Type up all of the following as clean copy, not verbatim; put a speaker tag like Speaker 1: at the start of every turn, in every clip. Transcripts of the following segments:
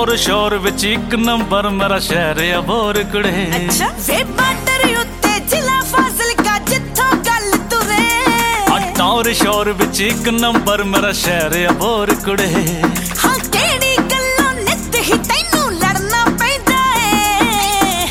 Speaker 1: ਟੌਰ ਸ਼ੋਰ ਵਿੱਚ ਇੱਕ ਨੰਬਰ ਮੇਰਾ ਸ਼ਹਿਰ ਅਬੋਰ ਕੁੜੇ।
Speaker 2: ਅੱਛਾ ਵੇ ਬਾਰਡਰ ਉੱਤੇ ਜ਼ਿਲ੍ਹਾ ਫਾਜ਼ਿਲਕਾ ਜਿੱਥੋਂ ਗੱਲ ਤੁਰੇ।
Speaker 1: ਟੌਰ ਸ਼ੋਰ ਵਿੱਚ ਇੱਕ ਨੰਬਰ ਮੇਰਾ ਸ਼ਹਿਰ ਅਬੋਰ ਕੁੜੇ।
Speaker 2: ਹਾਂ ਕਿਹੜੀ ਗੱਲੋਂ ਨਿੱਤ ਹੀ ਤੈਨੂੰ ਲੜਨਾ ਪੈਂਦਾ ਏ।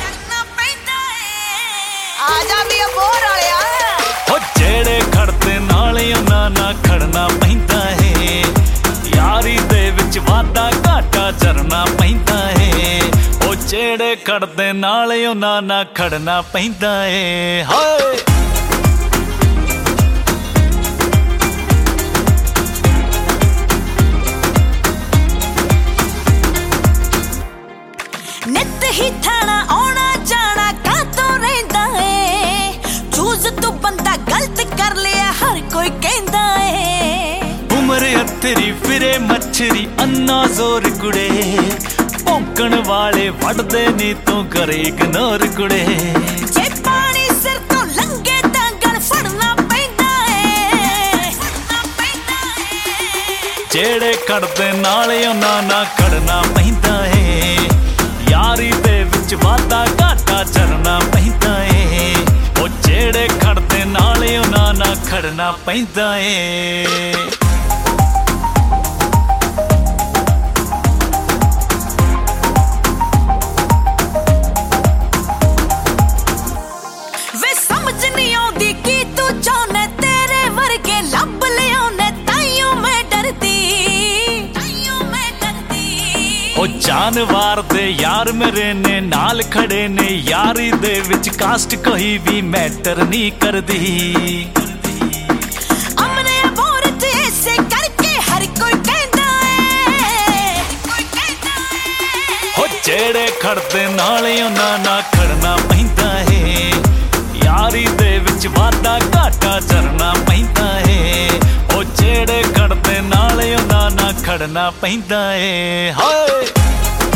Speaker 2: ਆ ਜਾ ਵੀ ਅਬੋਰ ਵਾਲਿਆ।
Speaker 1: ਉਹ ਜਿਹੜੇ ਖੜਦੇ ਨਾਲ ਉਹਨਾਂ ਨਾਲ ਖੜਨਾ ਪੈਂਦਾ ਏ। ਯਾਰੀ ਦੇ ਵਿੱਚ ਵਾਧਾ ਘਾਟਾ ਚਰਨਾ ਪੈਂਦਾ ਏ। ਉਹ ਜਿਹੜੇ ਖੜਦੇ ਨਾਲ ਉਹਨਾਂ ਨਾਲ ਖੜਨਾ ਪੈਂਦਾ ਏ। ਹਾਏ
Speaker 2: ਨਿੱਤ ਹੀ ਥਾਣਾ ਆਉਣਾ ਜਾਣਾ ਕਾਹਤੋਂ ਰਹਿੰਦਾ ਏ। ਚੂਜ਼ ਤੂੰ ਬੰਦਾ ਗਲਤ ਕਰ ਲਿਆ ਹਰ ਕੋਈ ਕਹਿੰਦਾ ਏ।
Speaker 1: ਉਮਰ ਹੱਥਰੀ ਫਿਰੇ ਮੱਛਰੀ ਅੰਨਾ ਜ਼ੋਰ ਕੁੜੇ। ਭੌਂਕਣ ਵਾਲੇ ਵੜਦੇ ਨੀ ਤੂੰ ਕਰੇ ਇਗਨੋਰ ਕੁੜੇ।
Speaker 2: ਜੇ ਪਾਣੀ ਸਿਰ ਤੋਂ ਲੰਘੇ ਤਾਂ ਗਲ ਫੜਨਾ ਪੈਂਦਾ ਏ।
Speaker 1: ਜਿਹੜੇ ਖੜਦੇ ਨਾਲ ਉਹਨਾਂ ਨਾਲ ਖੜਨਾ ਪੈਂਦਾ ਏ। ਯਾਰੀ ਦੇ ਵਿੱਚ ਵਾਧਾ ਘਾਟਾ ਚਰਨਾ ਪੈਂਦਾ ਏ। ਉਹ ਜਿਹੜੇ ਖੜਦੇ ਨਾਲ ਉਹਨਾਂ ਨਾਲ ਖੜਨਾ ਪੈਂਦਾ ਏ।
Speaker 2: ਵੇ ਸਮਝ ਨਹੀਂ ਆਉਂਦੀ ਕੀ ਤੂੰ ਚਾਹੁੰਦਾ ਤੇਰੇ ਵਰਗੇ ਲੱਭ ਲਿਆਉਣੇ ਤਾਈਓ ਮੈਂ ਡਰਦੀ।
Speaker 1: ਉਹ ਜਾਨਵਾਰ ਦੇ ਯਾਰ ਮੇਰੇ ਨੇ ਨਾਲ ਖੜੇ ਨੇ। ਯਾਰੀ ਦੇ ਵਿੱਚ ਕਾਸਟ ਕੋਈ ਵੀ ਮੈਟਰ ਨਹੀਂ ਕਰਦੀ।
Speaker 2: ਅਮਨੇ ਅਬੋਰ ਤੇ ਐਸੇ ਕਰਕੇ ਹਰ ਕੋਈ ਕਹਿੰਦਾ ਏ।
Speaker 1: ਉਹ ਜਿਹੜੇ ਖੜਦੇ ਨਾਲ ਉਹਨਾਂ ਨਾਲ ਖੜਨਾ ਪੈਂਦਾ ਏ। ਯਾਰੀ ਦੇ ਵਿੱਚ ਵਾਧਾ ਘਾਟਾ ਚਰਨਾ ਪੈਂਦਾ ਏ। ਉਹ ਜਿਹੜੇ ਖੜਦੇ ਨਾਲ ਉਹਨਾਂ ਨਾਲ ਖੜਨਾ ਪੈਂਦਾ ਏ। ਹਾਏ